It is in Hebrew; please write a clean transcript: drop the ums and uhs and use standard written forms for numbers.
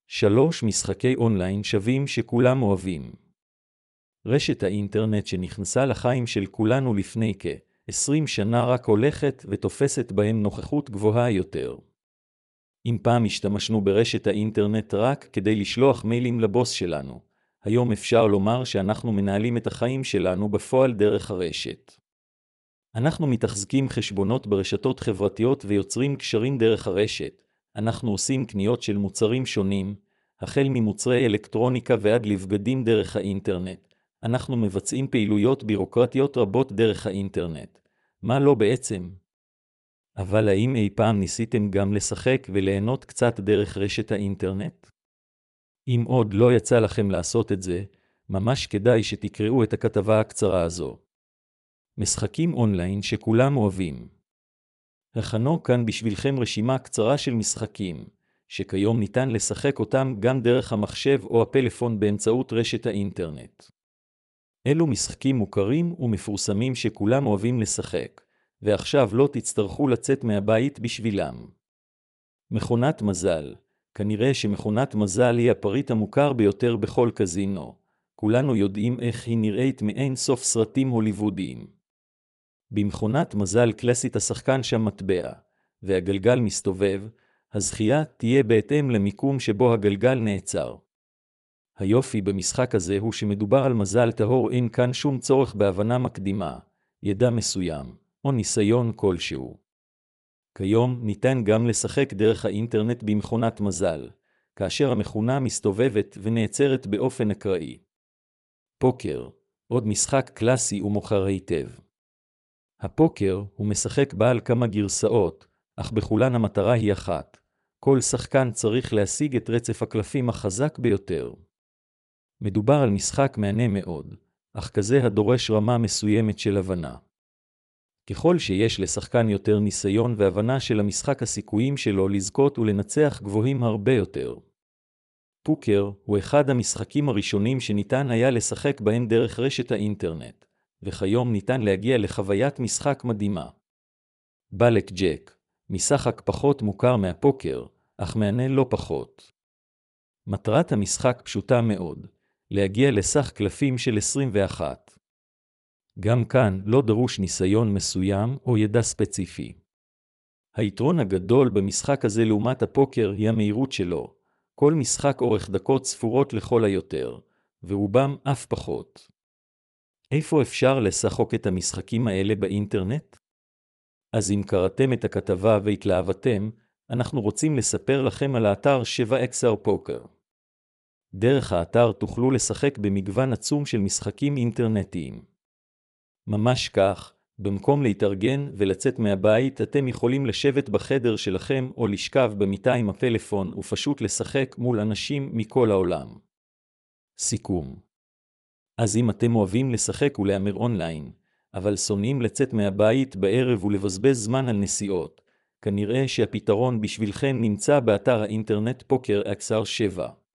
3 משחקי אונליין שווים שכולם אוהבים. רשת האינטרנט שנכנסה לחיים של כולנו לפני כ-20 שנה רק הולכת ותופסת בהם נוכחות גבוהה יותר. אם פעם השתמשנו ברשת האינטרנט רק כדי לשלוח מיילים לבוס שלנו, היום אפשר לומר שאנחנו מנהלים את החיים שלנו בפועל דרך הרשת. אנחנו מתחזקים חשבונות ברשתות חברתיות ויוצרים קשרים דרך הרשת. אנחנו עושים קניות של מוצרים שונים, החל ממוצרי אלקטרוניקה ועד לבגדים דרך האינטרנט. אנחנו מבצעים פעילויות בירוקרטיות רבות דרך האינטרנט. מה לא בעצם? אבל האם אי פעם ניסיתם גם לשחק וליהנות קצת דרך רשת האינטרנט? אם עוד לא יצא לכם לעשות את זה, ממש כדאי שתקראו את הכתבה הקצרה הזו. משחקים אונליין שכולם אוהבים. הכנו כאן בשבילכם רשימה קצרה של משחקים, שכיום ניתן לשחק אותם גם דרך המחשב או הפלאפון באמצעות רשת האינטרנט. אלו משחקים מוכרים ומפורסמים שכולם אוהבים לשחק, ועכשיו לא תצטרכו לצאת מהבית בשבילם. מכונת מזל. כנראה שמכונת מזל היא הפריט המוכר ביותר בכל קזינו. כולנו יודעים איך היא נראית מאין סוף סרטים הוליוודיים. במכונת מזל קלאסית השחקן שם מטבע, והגלגל מסתובב, הזכייה תהיה בהתאם למיקום שבו הגלגל נעצר. היופי במשחק הזה הוא שמדובר על מזל טהור, אין כאן שום צורך בהבנה מקדימה, ידע מסוים, או ניסיון כלשהו. כיום ניתן גם לשחק דרך האינטרנט במכונת מזל, כאשר המכונה מסתובבת ונעצרת באופן אקראי. פוקר, עוד משחק קלאסי ומוכר היטב. הפוקר הוא משחק בעל כמה גרסאות, אך בכולן המטרה היא אחת. כל שחקן צריך להשיג את רצף הקלפים החזק ביותר. מדובר על משחק מענה מאוד, אך כזה הדורש רמה מסוימת של הבנה. ככל שיש לשחקן יותר ניסיון והבנה של המשחק, הסיכויים שלו לזכות ולנצח גבוהים הרבה יותר. פוקר הוא אחד המשחקים הראשונים שניתן היה לשחק בהם דרך רשת האינטרנט, וכיום ניתן להגיע לחוויית משחק מדהימה. בלק ג'ק, משחק פחות מוכר מהפוקר, אך מענה לא פחות. מטרת המשחק פשוטה מאוד, להגיע לסך קלפים של 21. גם כאן לא דרוש ניסיון מסוים או ידע ספציפי. היתרון הגדול במשחק הזה לעומת הפוקר היא המהירות שלו. כל משחק אורך דקות ספורות לכל היותר, ורובם אף פחות. איפה אפשר לשחק את המשחקים האלה באינטרנט? אז אם קראתם את הכתבה והתלהבתם, אנחנו רוצים לספר לכם על האתר 7XR Poker. דרך האתר תוכלו לשחק במגוון עצום של משחקים אינטרנטיים. ממש כך, במקום להתארגן ולצאת מהבית, אתם יכולים לשבת בחדר שלכם או לשכב במיטה עם הפלאפון ופשוט לשחק מול אנשים מכל העולם. סיכום. אז אם אתם אוהבים לשחק ולהמר אונליין, אבל שונאים לצאת מהבית בערב ולבזבז זמן על נסיעות, כנראה שהפתרון בשבילכם נמצא באתר האינטרנט פוקר XR 7.